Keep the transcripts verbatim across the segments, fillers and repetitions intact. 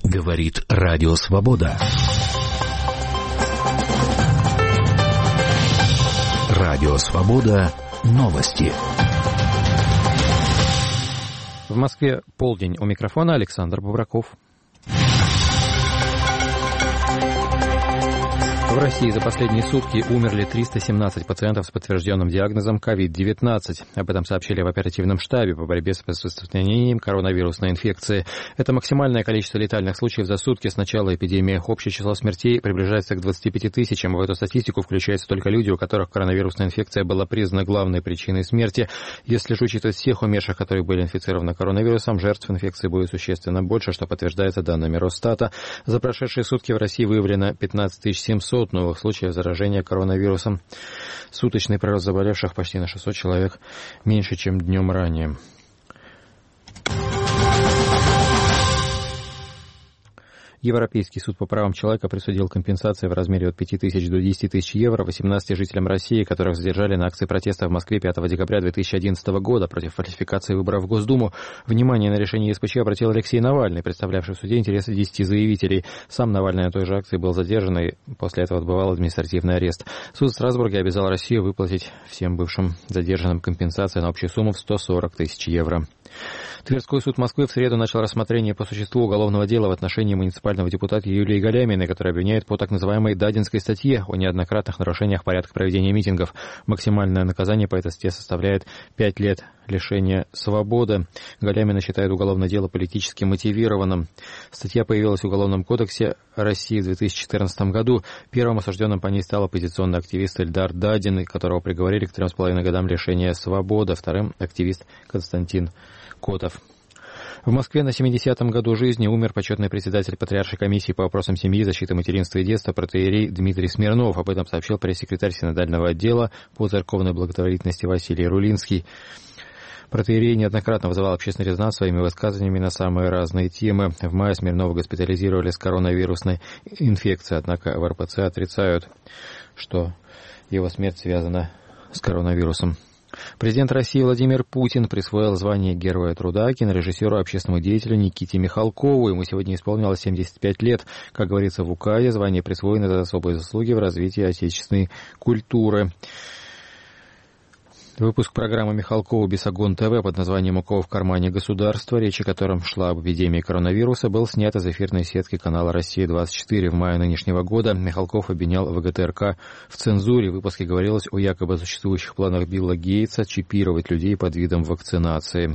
Говорит Радио Свобода. Радио Свобода. Новости. В Москве полдень. У микрофона Александр Бубраков. В России за последние сутки умерли триста семнадцать пациентов с подтвержденным диагнозом ковид девятнадцать. Об этом сообщили в оперативном штабе по борьбе с распространением коронавирусной инфекции. Это максимальное количество летальных случаев за сутки с начала эпидемии. Общее число смертей приближается к двадцати пяти тысячам. В эту статистику включаются только люди, у которых коронавирусная инфекция была признана главной причиной смерти. Если же учитывать всех умерших, которые были инфицированы коронавирусом, жертв инфекции будет существенно больше, что подтверждается данными Росстата. За прошедшие сутки в России выявлено пятнадцать тысяч семьсот новых случаев заражения коронавирусом. Суточный прирост заболевших почти на шестьсот человек, меньше, чем днем ранее. Европейский суд по правам человека присудил компенсации в размере от пяти тысяч до десяти тысяч евро восемнадцати жителям России, которых задержали на акции протеста в Москве пятого декабря две тысячи одиннадцатого года против фальсификации выборов в Госдуму. Внимание на решение ЕСПЧ обратил Алексей Навальный, представлявший в суде интересы десяти заявителей. Сам Навальный на той же акции был задержан и после этого отбывал административный арест. Суд в Страсбурге обязал Россию выплатить всем бывшим задержанным компенсации на общую сумму в сто сорок тысяч евро. Тверской суд Москвы в среду начал рассмотрение по существу уголовного дела в отношении муниципального депутата Юлии Галяминой, которая обвиняет по так называемой Дадинской статье о неоднократных нарушениях порядка проведения митингов. Максимальное наказание по этой статье составляет пять лет лишения свободы. Галямина считает уголовное дело политически мотивированным. Статья появилась в Уголовном кодексе России в две тысячи четырнадцатом году. Первым осужденным по ней стал оппозиционный активист Эльдар Дадин, которого приговорили к трем с половиной годам лишения свободы. Вторым активист Константин Котов. В Москве на семидесятом году жизни умер почетный председатель Патриаршей комиссии по вопросам семьи, защиты материнства и детства протоиерей Дмитрий Смирнов. Об этом сообщил пресс-секретарь синодального отдела по церковной благотворительности Василий Рулинский. Протоиерей неоднократно вызывал общественный резонанс своими высказываниями на самые разные темы. В мае Смирнова госпитализировали с коронавирусной инфекцией, однако в эр пэ цэ отрицают, что его смерть связана с коронавирусом. Президент России Владимир Путин присвоил звание Героя труда кинорежиссеру и общественному деятелю Никите Михалкову. Ему сегодня исполнилось семьдесят пять лет. Как говорится в указе, звание присвоено за особые заслуги в развитии отечественной культуры. Выпуск программы Михалкова «Бесогон ТВ» под названием «У кого в кармане государства», речь о котором шла об эпидемии коронавируса, был снят из эфирной сетки канала «Россия-двадцать четыре». В мае нынешнего года Михалков обвинял вэ гэ тэ эр ка в цензуре. В выпуске говорилось о якобы существующих планах Билла Гейтса чипировать людей под видом вакцинации.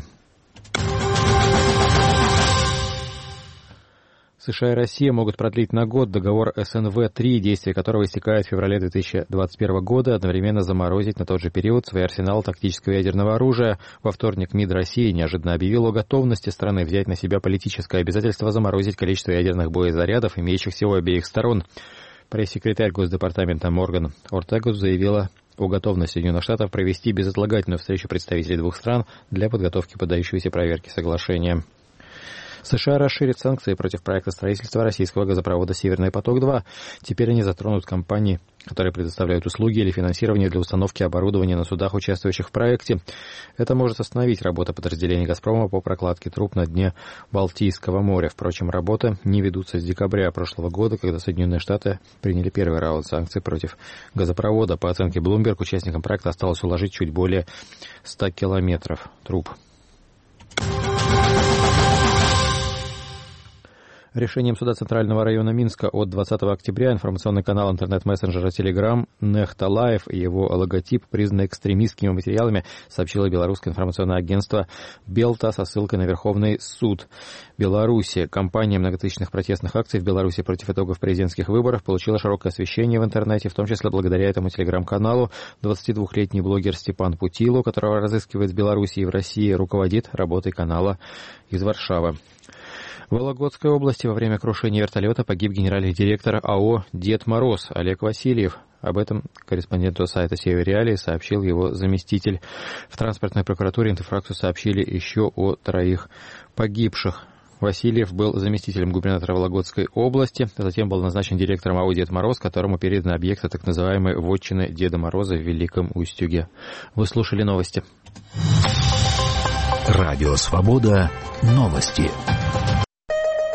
США и Россия могут продлить на год договор эс эн вэ три, действие которого истекает в феврале две тысячи двадцать первого года, одновременно заморозить на тот же период свой арсенал тактического ядерного оружия. Во вторник МИД России неожиданно объявил о готовности страны взять на себя политическое обязательство заморозить количество ядерных боезарядов, имеющихся у обеих сторон. Пресс-секретарь Госдепартамента Морган Ортегус заявила о готовности Соединенных Штатов провести безотлагательную встречу представителей двух стран для подготовки поддающейся проверке соглашения. США расширят санкции против проекта строительства российского газопровода «Северный поток-два». Теперь они затронут компании, которые предоставляют услуги или финансирование для установки оборудования на судах, участвующих в проекте. Это может остановить работу подразделений «Газпрома» по прокладке труб на дне Балтийского моря. Впрочем, работы не ведутся с декабря прошлого года, когда Соединенные Штаты приняли первый раунд санкций против газопровода. По оценке Bloomberg, участникам проекта осталось уложить чуть более ста километров труб. Решением суда Центрального района Минска от двадцатого октября информационный канал интернет-мессенджера Telegram Нехта Лайв и его логотип признаны экстремистскими материалами, сообщило белорусское информационное агентство Белта со ссылкой на Верховный суд Беларуси. Кампания многотысячных протестных акций в Беларуси против итогов президентских выборов получила широкое освещение в интернете, в том числе благодаря этому телеграм-каналу. двадцатидвухлетний блогер Степан Путило, которого разыскивает в Беларуси и в России, руководит работой канала из Варшавы. В Вологодской области во время крушения вертолета погиб генеральный директор АО «Дед Мороз» Олег Васильев. Об этом корреспонденту сайта «Север Реалии» сообщил его заместитель. В транспортной прокуратуре Интерфраксу сообщили еще о троих погибших. Васильев был заместителем губернатора Вологодской области, а затем был назначен директором АО «Дед Мороз», которому переданы объекты так называемой вотчины Деда Мороза в Великом Устюге. Вы слушали новости. Радио «Свобода». Новости.